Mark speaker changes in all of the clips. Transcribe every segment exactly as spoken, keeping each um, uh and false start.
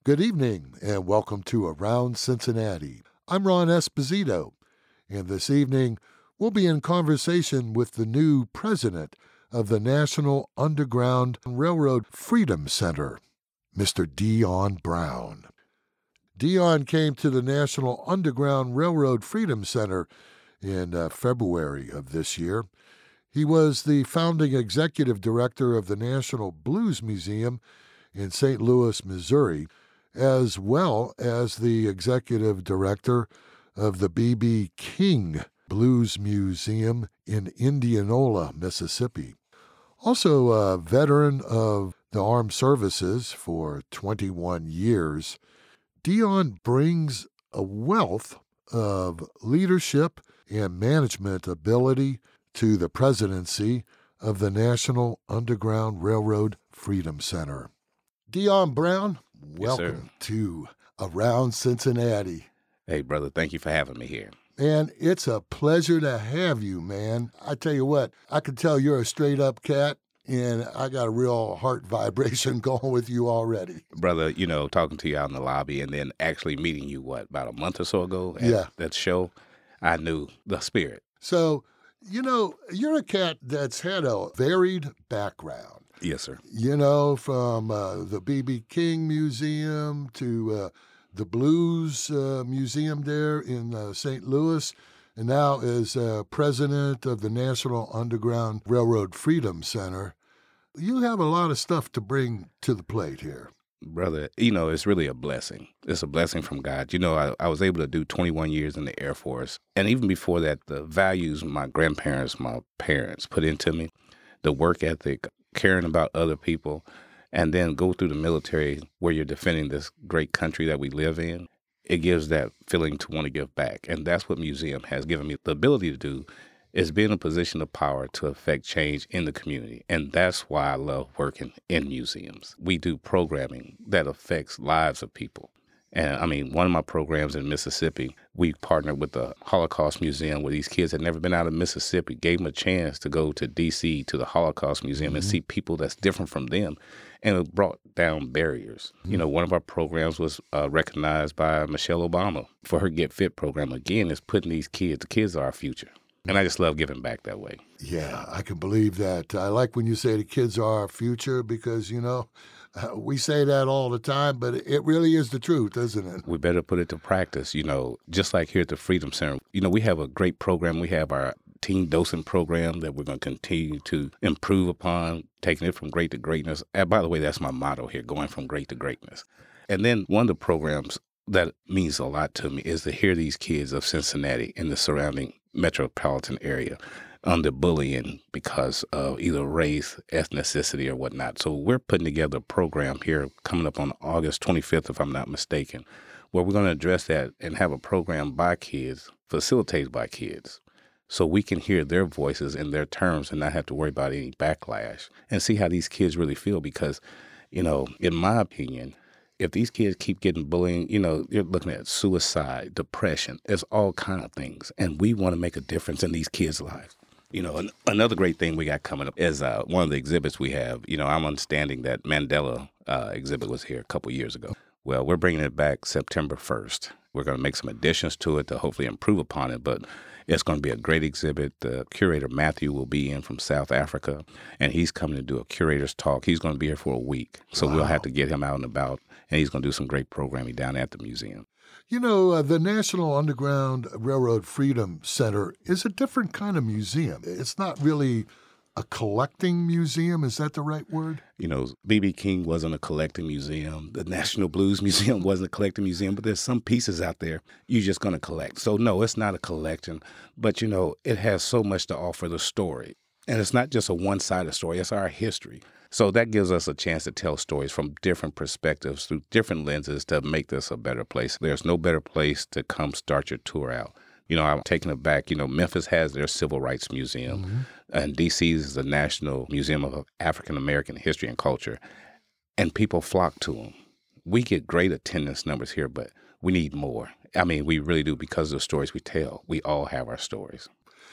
Speaker 1: Good evening and welcome to Around Cincinnati. I'm Ron Esposito, and this evening we'll be in conversation with the new president of the National Underground Railroad Freedom Center, Mister Dion Brown. Dion came to the National Underground Railroad Freedom Center in uh, February of this year. He was the founding executive director of the National Blues Museum in Saint Louis, Missouri, as well as the executive director of the B B. King Blues Museum in Indianola, Mississippi. Also a veteran of the armed services for twenty-one years, Dion brings a wealth of leadership and management ability to the presidency of the National Underground Railroad Freedom Center. Dion Brown, welcome
Speaker 2: yes,
Speaker 1: to Around Cincinnati.
Speaker 2: Hey, brother, thank you for having me here.
Speaker 1: And it's a pleasure to have you, man. I tell you what, I can tell you're a straight-up cat, and I got a real heart vibration going with you already.
Speaker 2: Brother, you know, talking to you out in the lobby and then actually meeting you, what, about a month or so ago at
Speaker 1: yeah.
Speaker 2: that show, I knew the spirit.
Speaker 1: So, you know, you're a cat that's had a varied background.
Speaker 2: Yes, sir.
Speaker 1: You know, from uh, the B B. King Museum to uh, the Blues uh, Museum there in uh, Saint Louis, and now as uh, president of the National Underground Railroad Freedom Center. You have a lot of stuff to bring to the plate here.
Speaker 2: Brother, you know, it's really a blessing. It's a blessing from God. You know, I, I was able to do twenty-one years in the Air Force. And even before that, the values my grandparents, my parents put into me, the work ethic, caring about other people, and then go through the military where you're defending this great country that we live in, it gives that feeling to want to give back. And that's what museum has given me the ability to do, is be in a position of power to affect change in the community. And that's why I love working in museums. We do programming that affects lives of people. And I mean, one of my programs in Mississippi, we partnered with the Holocaust Museum where these kids had never been out of Mississippi, gave them a chance to go to D C to the Holocaust Museum mm-hmm. and see people that's different from them. And it brought down barriers. Mm-hmm. You know, one of our programs was uh, recognized by Michelle Obama for her Get Fit program. Again, is putting these kids, the kids are our future. And I just love giving back that way.
Speaker 1: Yeah, I can believe that. I like when you say the kids are our future because, you know, Uh, we say that all the time, but it really is the truth, isn't it?
Speaker 2: We better put it to practice, you know, just like here at the Freedom Center. You know, we have a great program. We have our teen docent program that we're going to continue to improve upon, taking it from great to greatness. And by the way, that's my motto here, going from great to greatness. And then one of the programs that means a lot to me is to hear these kids of Cincinnati and the surrounding metropolitan area under bullying because of either race, ethnicity, or whatnot. So we're putting together a program here coming up on August twenty-fifth, if I'm not mistaken, where we're going to address that and have a program by kids, facilitated by kids, so we can hear their voices in their terms and not have to worry about any backlash and see how these kids really feel. Because, you know, in my opinion, if these kids keep getting bullying, you know, you're looking at suicide, depression, there's all kind of things. And we want to make a difference in these kids' lives. You know, an, another great thing we got coming up is uh, one of the exhibits we have. You know, I'm understanding that Mandela uh, exhibit was here a couple years ago. Well, we're bringing it back September first. We're going to make some additions to it to hopefully improve upon it, but it's going to be a great exhibit. The curator, Matthew, will be in from South Africa, and he's coming to do a curator's talk. He's going to be here for a week, so wow. We'll have to get him out and about, and he's going to do some great programming down at the museum.
Speaker 1: You know, uh, the National Underground Railroad Freedom Center is a different kind of museum. It's not really a collecting museum. Is that the right word?
Speaker 2: You know, B B. King wasn't a collecting museum. The National Blues Museum wasn't a collecting museum, but there's some pieces out there you're just going to collect. So, no, it's not a collection, but, you know, it has so much to offer the story. And it's not just a one-sided story. It's our history. So that gives us a chance to tell stories from different perspectives through different lenses to make this a better place. There's no better place to come start your tour out. You know, I'm taking it back. You know, Memphis has their Civil Rights Museum, mm-hmm. and D C is the National Museum of African American History and Culture, and people flock to them. We get great attendance numbers here, but we need more. I mean, we really do, because of the stories we tell. We all have our stories.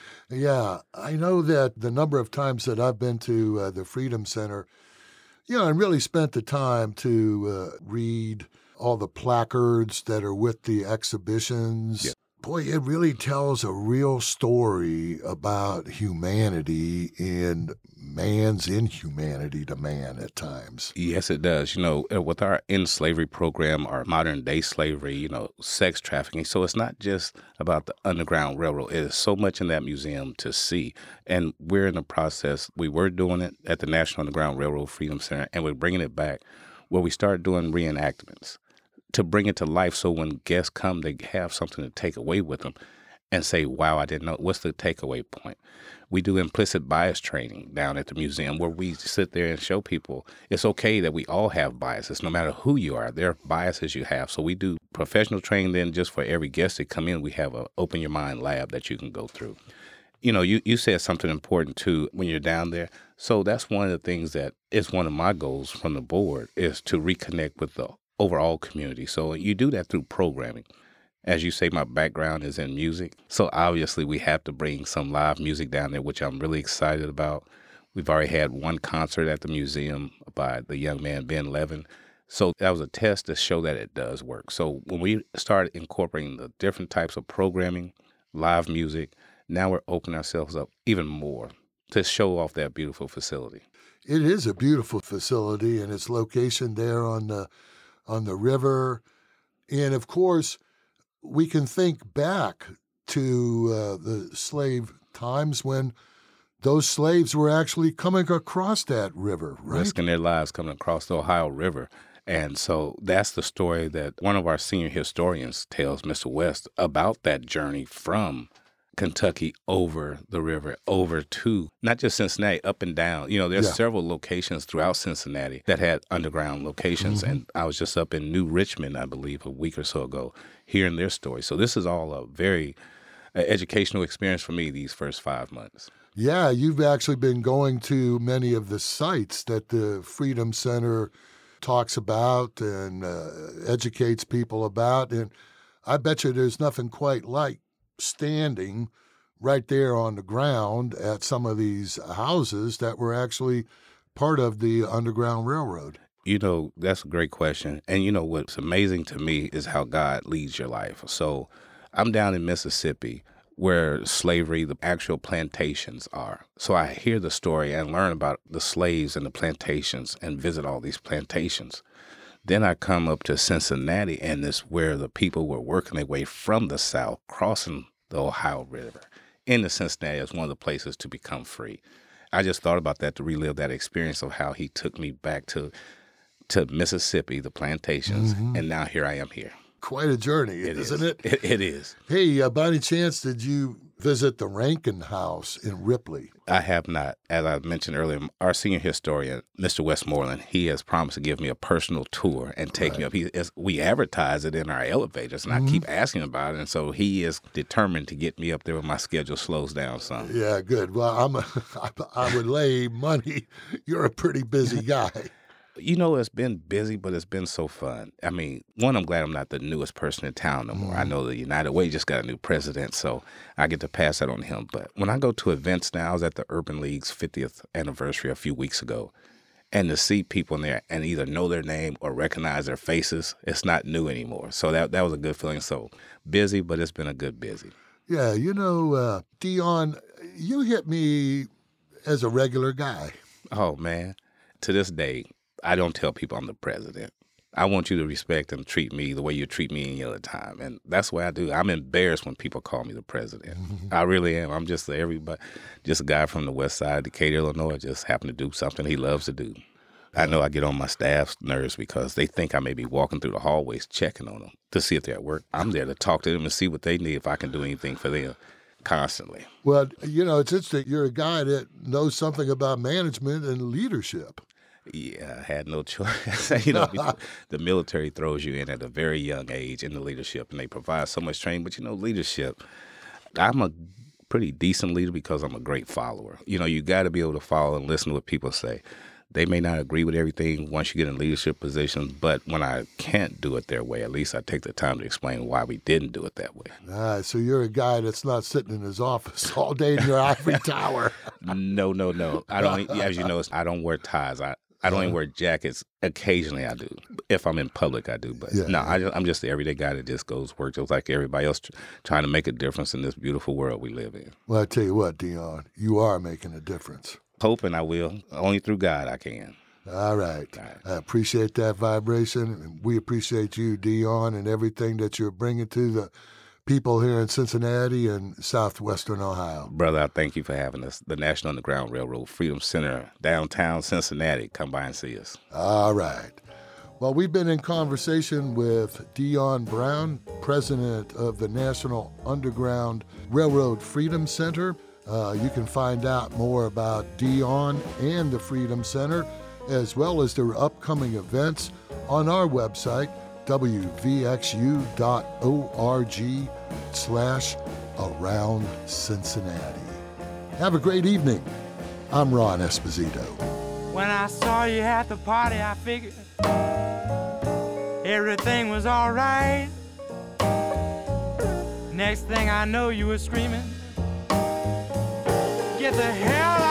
Speaker 1: Yeah, I know that the number of times that I've been to uh, the Freedom Center, you know, and really spent the time to uh, read all the placards that are with the exhibitions.
Speaker 2: Yeah.
Speaker 1: Boy, it really tells a real story about humanity and man's inhumanity to man at times.
Speaker 2: Yes, it does. You know, uh, with our end slavery program, our modern day slavery, you know, sex trafficking. So it's not just about the Underground Railroad. It is so much in that museum to see. And we're in the process. We were doing it at the National Underground Railroad Freedom Center, and we're bringing it back where we start doing reenactments to bring it to life, so when guests come, they have something to take away with them and say, wow, I didn't know. What's the takeaway point? We do implicit bias training down at the museum where we sit there and show people it's okay that we all have biases, no matter who you are. There are biases you have. So we do professional training then just for every guest that come in. We have a open your mind lab that you can go through. You know, you, you said something important too when you're down there. So that's one of the things that is one of my goals from the board is to reconnect with the overall community. So you do that through programming. As you say, my background is in music. So obviously we have to bring some live music down there, which I'm really excited about. We've already had one concert at the museum by the young man, Ben Levin. So that was a test to show that it does work. So when we started incorporating the different types of programming, live music, now we're opening ourselves up even more to show off that beautiful facility.
Speaker 1: It is a beautiful facility, and its location there on the on the river. And of course, we can think back to uh, the slave times when those slaves were actually coming across that river, right?
Speaker 2: Risking their lives coming across the Ohio River. And so that's the story that one of our senior historians tells, Mister West, about that journey from Kentucky over the river, over to not just Cincinnati, up and down. You know, there's
Speaker 1: Yeah.
Speaker 2: several locations throughout Cincinnati that had underground locations.
Speaker 1: Mhm.
Speaker 2: And I was just up in New Richmond, I believe, a week or so ago, hearing their story. So this is all a very uh, educational experience for me these first five months.
Speaker 1: Yeah, you've actually been going to many of the sites that the Freedom Center talks about and uh, educates people about. And I bet you there's nothing quite like standing right there on the ground at some of these houses that were actually part of the Underground Railroad.
Speaker 2: You know, that's a great question. And you know, what's amazing to me is how God leads your life. So I'm down in Mississippi where slavery, the actual plantations are. So I hear the story and learn about the slaves and the plantations and visit all these plantations. Then I come up to Cincinnati, and it's where the people were working their way from the South, crossing the Ohio River into Cincinnati as one of the places to become free. I just thought about that to relive that experience of how he took me back to to Mississippi, the plantations,
Speaker 1: Mhm.
Speaker 2: and now here I am here.
Speaker 1: Quite a journey,
Speaker 2: It
Speaker 1: isn't
Speaker 2: is.
Speaker 1: it?
Speaker 2: It, it is.
Speaker 1: Hey, uh, by any chance, did you visit the Rankin House in Ripley?
Speaker 2: I have not. As I mentioned earlier, our senior historian, Mister Westmoreland, he has promised to give me a personal tour and take
Speaker 1: Right.
Speaker 2: me up. He is, we advertise it in our elevators, and
Speaker 1: Mhm.
Speaker 2: I keep asking about it. And so he is determined to get me up there when my schedule slows down some.
Speaker 1: Yeah, good. Well, I'm a, I would lay money. You're a pretty busy guy.
Speaker 2: You know, it's been busy, but it's been so fun. I mean, one, I'm glad I'm not the newest person in town no more. I know the United Way just got a new president, so I get to pass that on to him. But when I go to events now, I was at the Urban League's fiftieth anniversary a few weeks ago, and to see people in there and either know their name or recognize their faces, it's not new anymore. So that that was a good feeling. So busy, but it's been a good busy.
Speaker 1: Yeah, you know, uh, Dion, you hit me as a regular guy.
Speaker 2: Oh, man. To this day, I don't tell people I'm the president. I want you to respect and treat me the way you treat me any other time. And that's what I do. I'm embarrassed when people call me the president. I really am. I'm just everybody, just a guy from the west side of Decatur, Illinois, just happened to do something he loves to do. I know I get on my staff's nerves because they think I may be walking through the hallways checking on them to see if they're at work. I'm there to talk to them and see what they need, if I can do anything for them constantly.
Speaker 1: Well, you know, it's interesting. You're a guy that knows something about management and leadership.
Speaker 2: Yeah, I had no choice. You know, the military throws you in at a very young age into leadership, and they provide so much training. But, you know, leadership, I'm a pretty decent leader because I'm a great follower. You know, you got to be able to follow and listen to what people say. They may not agree with everything once you get in leadership positions, but when I can't do it their way, at least I take the time to explain why we didn't do it that way.
Speaker 1: Ah, so you're a guy that's not sitting in his office all day in your ivory tower.
Speaker 2: No, no, no. I don't, as you know, I don't wear ties. I I don't
Speaker 1: Uh,
Speaker 2: even wear jackets. Occasionally I do. If I'm in public, I do. But
Speaker 1: Yeah,
Speaker 2: no,
Speaker 1: yeah.
Speaker 2: I just, I'm just the everyday guy that just goes to work just like everybody else, tr- trying to make a difference in this beautiful world we live in.
Speaker 1: Well, I tell you what, Dion, you are making a difference.
Speaker 2: Hoping I will. Only through God I can.
Speaker 1: All right.
Speaker 2: All right.
Speaker 1: I appreciate that vibration. And we appreciate you, Dion, and everything that you're bringing to the people here in Cincinnati and southwestern Ohio.
Speaker 2: Brother, I thank you for having us. The National Underground Railroad Freedom Center, downtown Cincinnati. Come by and see us.
Speaker 1: All right. Well, we've been in conversation with Dion Brown, president of the National Underground Railroad Freedom Center. Uh, you can find out more about Dion and the Freedom Center, as well as their upcoming events on our website, w v x u dot org slash around Cincinnati. Have a great evening. I'm Ron Esposito.
Speaker 3: When I saw you at the party, I figured everything was all right. Next thing I know, you were screaming, get the hell out